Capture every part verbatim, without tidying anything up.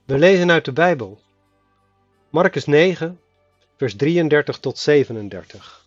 We lezen uit de Bijbel. Marcus negen, vers drieëndertig tot zevenendertig.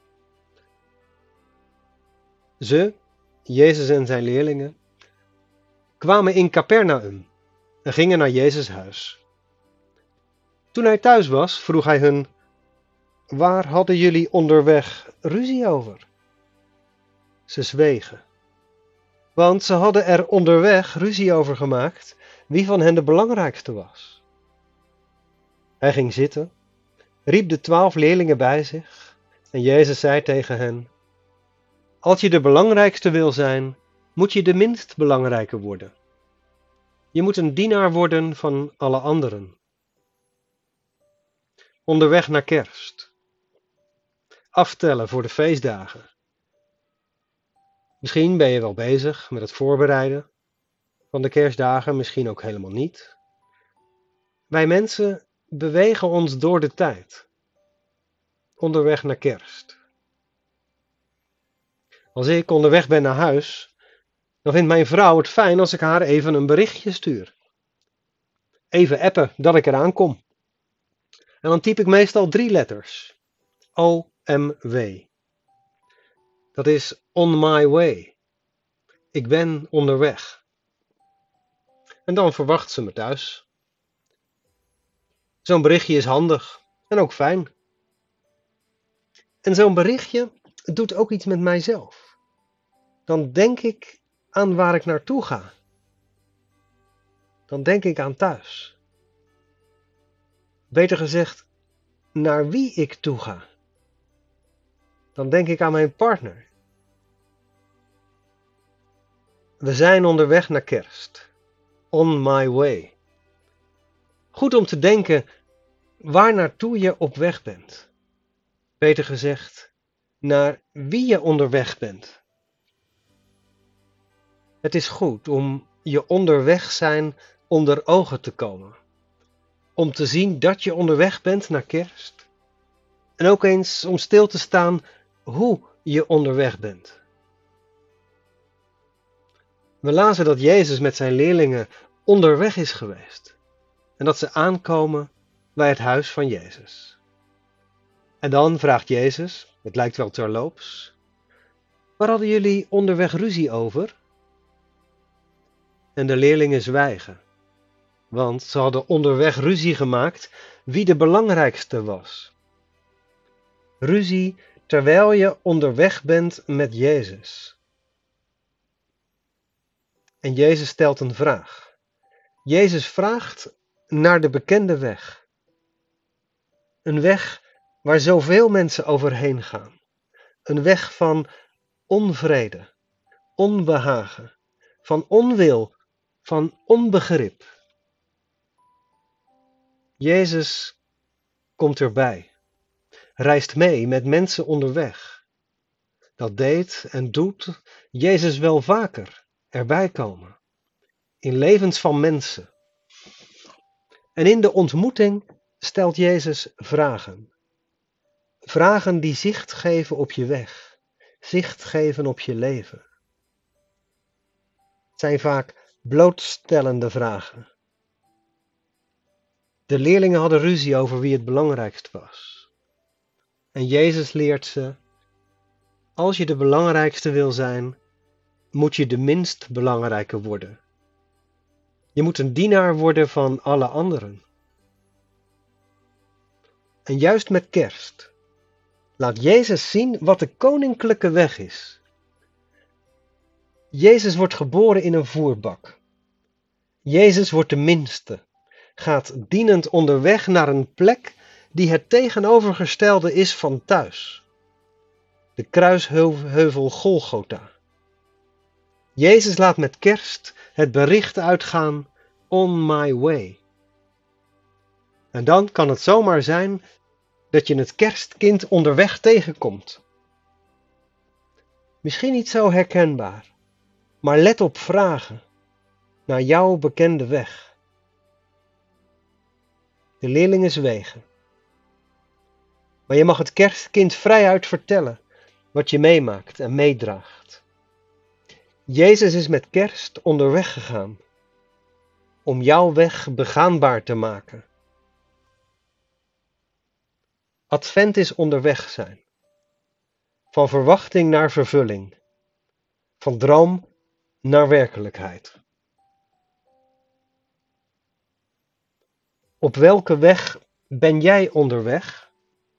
Ze, Jezus en zijn leerlingen, kwamen in Capernaum en gingen naar Jezus' huis. Toen hij thuis was, vroeg hij hun: waar hadden jullie onderweg ruzie over? Ze zwegen, want ze hadden er onderweg ruzie over gemaakt wie van hen de belangrijkste was. Hij ging zitten, riep de twaalf leerlingen bij zich en Jezus zei tegen hen: als je de belangrijkste wil zijn, moet je de minst belangrijke worden. Je moet een dienaar worden van alle anderen. Onderweg naar kerst. Aftellen voor de feestdagen. Misschien ben je wel bezig met het voorbereiden van de kerstdagen, misschien ook helemaal niet. Wij mensen bewegen ons door de tijd. Onderweg naar kerst. Als ik onderweg ben naar huis, dan vindt mijn vrouw het fijn als ik haar even een berichtje stuur. Even appen dat ik eraan kom. En dan typ ik meestal drie letters. O M W. Dat is on my way. Ik ben onderweg. En dan verwacht ze me thuis. Zo'n berichtje is handig en ook fijn. En zo'n berichtje doet ook iets met mijzelf. Dan denk ik aan waar ik naartoe ga. Dan denk ik aan thuis. Beter gezegd, naar wie ik toe ga. Dan denk ik aan mijn partner. We zijn onderweg naar kerst. On my way. Goed om te denken waar naartoe je op weg bent. Beter gezegd, naar wie je onderweg bent. Het is goed om je onderweg zijn onder ogen te komen. Om te zien dat je onderweg bent naar kerst. En ook eens om stil te staan hoe je onderweg bent. We lazen dat Jezus met zijn leerlingen onderweg is geweest. En dat ze aankomen bij het huis van Jezus. En dan vraagt Jezus, het lijkt wel terloops: waar hadden jullie onderweg ruzie over? En de leerlingen zwijgen, want ze hadden onderweg ruzie gemaakt wie de belangrijkste was. Ruzie terwijl je onderweg bent met Jezus. En Jezus stelt een vraag. Jezus vraagt naar de bekende weg. Een weg waar zoveel mensen overheen gaan. Een weg van onvrede, onbehagen, van onwil, van onbegrip. Jezus komt erbij, reist mee met mensen onderweg. Dat deed en doet Jezus wel vaker, erbij komen. In levens van mensen. En in de ontmoeting stelt Jezus vragen. Vragen die zicht geven op je weg. Zicht geven op je leven. Het zijn vaak blootstellende vragen. De leerlingen hadden ruzie over wie het belangrijkst was. En Jezus leert ze: als je de belangrijkste wil zijn, moet je de minst belangrijke worden. Je moet een dienaar worden van alle anderen. En juist met kerst laat Jezus zien wat de koninklijke weg is. Jezus wordt geboren in een voerbak. Jezus wordt de minste, gaat dienend onderweg naar een plek die het tegenovergestelde is van thuis. De kruisheuvel Golgotha. Jezus laat met kerst het bericht uitgaan: on my way. En dan kan het zomaar zijn dat je het kerstkind onderweg tegenkomt. Misschien niet zo herkenbaar, maar let op vragen naar jouw bekende weg. De leerlingen zwegen. Maar je mag het kerstkind vrijuit vertellen wat je meemaakt en meedraagt. Jezus is met kerst onderweg gegaan. om jouw weg begaanbaar te maken. Advent is onderweg zijn. Van verwachting naar vervulling. Van droom naar werkelijkheid. Op welke weg ben jij onderweg?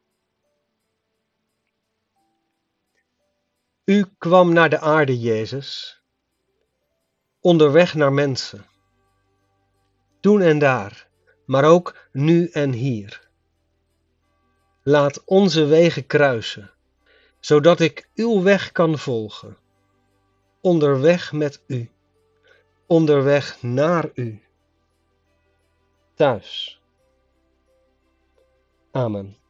U kwam naar de aarde, Jezus, onderweg naar mensen. Toen en daar, maar ook nu en hier. Laat onze wegen kruisen, zodat ik uw weg kan volgen. Onderweg met u, onderweg naar u. Thuis. Amen.